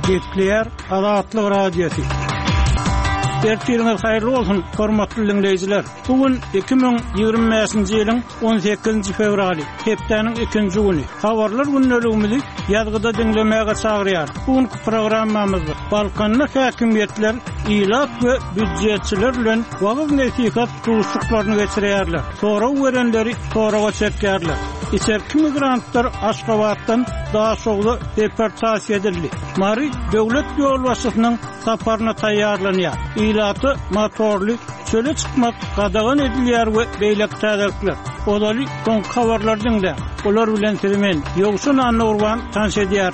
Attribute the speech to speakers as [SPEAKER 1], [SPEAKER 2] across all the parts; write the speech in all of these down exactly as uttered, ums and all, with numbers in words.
[SPEAKER 1] Gekler Azatlyk Radiosu. Ertiriniz hayırlı olsun, hormatly dinleyijiler. Bugün iki bin ýygrimiňji ýylyň on sekizinji fevraly, hepdeniň ikinji güni. Habarlar günnäligimizi ýazgyda dinlemäge çagyrýar. Bugünkü programmamyzda Balkanlar häkimetler, ilat we büdjetçiler bilen wagtyk nesihat duruşuklaryny geçirýärler. Sonra werenleri soraga çekýärler. İçerki migrantlar Aşgabatdan daha şogly deportasiýa edildi. Mari döwlet ýolbaşçysynyň saparyna taýýarlanýar. İlatı motorly çöle çıkmak qadağan edilýär we beýlek täzekler. Olary son habarlar dinle. Olar bilen termen ýogşun anurwan tanş edýär.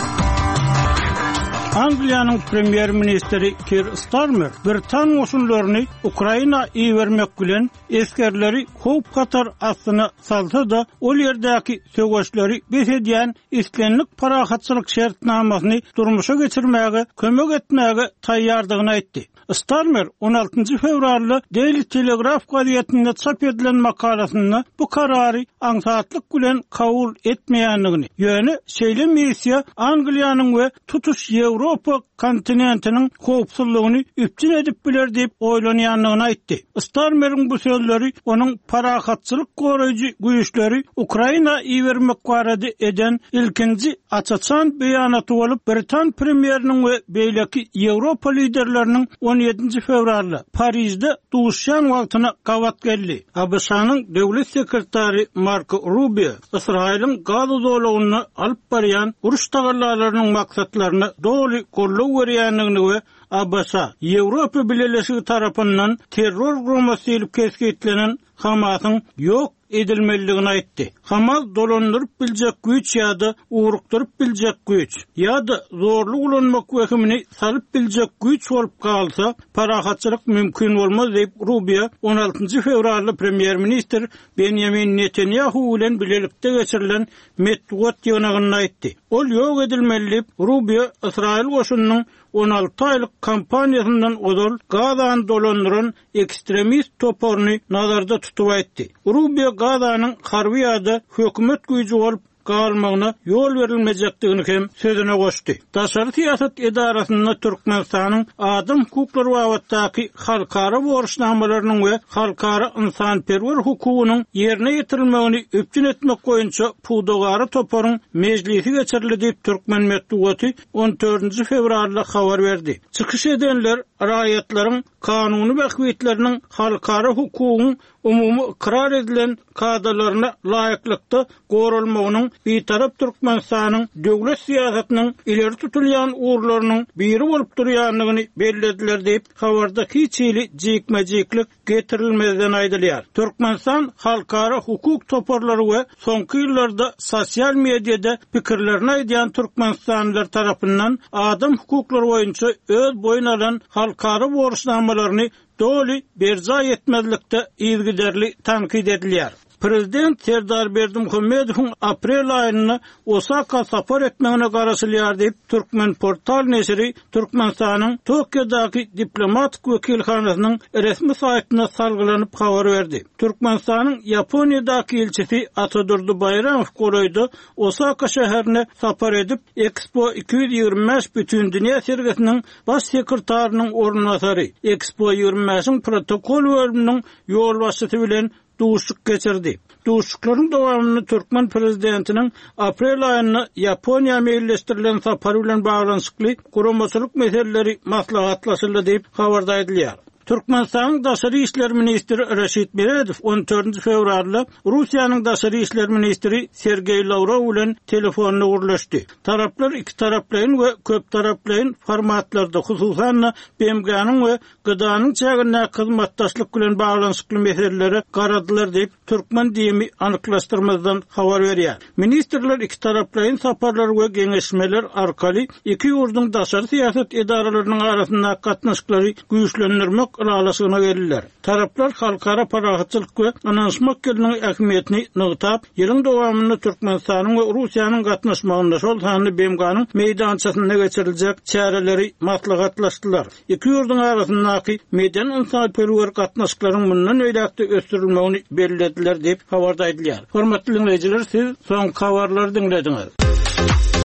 [SPEAKER 1] Angliýanyň premier ministri Keir Starmer Britaniýa goşunlaryny Ukraina iýermek bilen eskerleri hop katar astyna salsa da ol ýerdäki söwgeçleri besedýän islenlik parahatçylyk şertnamasyny durmuşa geçirmäge kömek etmäge taýýardygyny aýtdy. Starmer on altynjy fevralda Daily Telegraph gazetinde çap edilen makalasyny bu karary aňsatlyk bilen kabul etmeýändigini, ýöne şeýle missiýa Angliýanyň we tutuş Ýewropa kontinentiniň howpsuzlygyny üpçün edip biler diýip oýlanýandygyny aýtdy. Starmeriň bu sözleri onuň parahatçylyk goraýjy güýçleri Ukraina iýermek barada eden ilkinji açaçan beýanaty bolup Britan premieriniň we beýleki Ýewropa liderleriniň on ýedinji fevralda Parisde duşan wagtyna gawat geldi. A B S-nyň döwlet sekretary Marco Rubio Israýlyň Gaza dolagyny alyp barýan uruş tagarlalarynyň maksatlaryny doly gollaw berýändigini we A B S Ýewropa Birleşigi tarapyndan terror guramasyny kesgitlenen Hamasyň ýok edilmeligini aýtdy. Hamas dolandyryp biljek güýç ýa-da urukdyryp biljek güýç ýa-da zorluk ulanmak wekimini salyp biljek güýç bolup galsa, parahatçylyk mümkin bolmaz diýip Rubio on altynjy fevralda premier minister Benjamin Netanyahu bilen bilelikde geçirilen metbuat ýygynyny aýtdy. Ol ýok edilmeli. Rubio Israýl goşunynyň on alty aýlyk kampaniýasyndan odol Gazany dolandyran ekstremist toporny nazarda tutup aýtdy. Rubio Gazanyň harby ýa-da hökümet güýji bolup galmagyna ýol berilmejekdigini hem sözüne goşdy. Daşary siýasat edarasyna Türkmenistanyň adam hukuklary babatdaky halkara borçnamalarynyň we halkara ynsanperwer hukugynyň ýerine ýetirilmegini öpçün etmek goýunça pudogary toporuň mejlisi geçirildi diýip Türkmen metbuaty on dördünji fevralda habar berdi. Çykyş edenler raýatlaryň kanuny we hüquqlarynyň halkara hukugyň umumy ikrar edilen kadalaryna laýyklykda gorulmagynyň bir tarap Türkmenistanyň döwlet siýasatynyň ileri tutulýan uğurlarynyň biri bolup durýanlygyny bellädiler diýip habarda hiçili jekmejeklik getirilmeden aýdylýar. Türkmenistan halkara hukuk toporlary we soňky ýyllarda sosial mediada pikirlerini aýdýan Türkmenistanlylar tarapyndan adam hukuklary boýunça öz boyun alan halkara borçnamalaryny doly berza etmezlikde ilgiderli tankid edilýär. Prezident Serdar Berdimuhammedowyň aprel aýyna Osaka sapar etmegine garaşylýar diýip Türkmen portal neşri Türkmenistanyň Tokyodaky diplomatik wekilhanasynyň resmi saýtyna salgylanyp habar berdi. Türkmenistanyň Ýaponiýadaky elçisi Atadurdy Bayramow goraýdy Osaka şäherine sapar edip Expo iki yüz ýygrimi beş bütün dünýä sergisiniň baş sekretarynyň ornunasary, Expo ýygrimi beşiň protokol bölüminiň ýolbaşçysy bilen duşuk geçirdi. Duşuklaryň dowamyny Türkmen prezidentiniň aprel aýyna Ýaponiýa meýilleşdirilen sapary bilen baglanyşykly guramaçylyk meseleleri maslahatlaşyldy diýip habarda edilýär. Türkmenistanyň Daşary işler ministri Reşit Meredow on dördünji fevralda Russiýanyň Daşary işler ministri Sergey Lavrov bilen telefonla gurlaşdy. Taraplar iki taraplaýyn we köp taraplaýyn formatlarda hususan B M G'nyň we gıdanyň çägine hyzmatdaşlyk bilen baglanyşykly meseleleri garadylar diýip Türkmen diýimi anyklaşdyrmazdan habar berýär. Ministrler iki taraplaýyn saparlar we geňeşmeler arkaly iki ýurduň daşary siýasat edaralarynyň arasynda gatnaşyklary güýçlendirmek ýalaşyna geldiler. Taraplar halkara parahatçylyk we anlaşmak geliniň ähmiýetini nygtap, ýylyň dowamyny Türkmenistanyň we Russiýanyň gatnaşmagynda şol sany B M G'nyň meýdançasyna geçiriljek çäreleri maslahatlaşdylar. Iki ýurduň arasyndaky meýdan ynsanperwer gatnaşyklaryň mundan öýdäkde ösdürilmegini bellädiler diýip habarda edilýär. Hormatly dinleýijiler, siz soň habarlary dinlediňiz.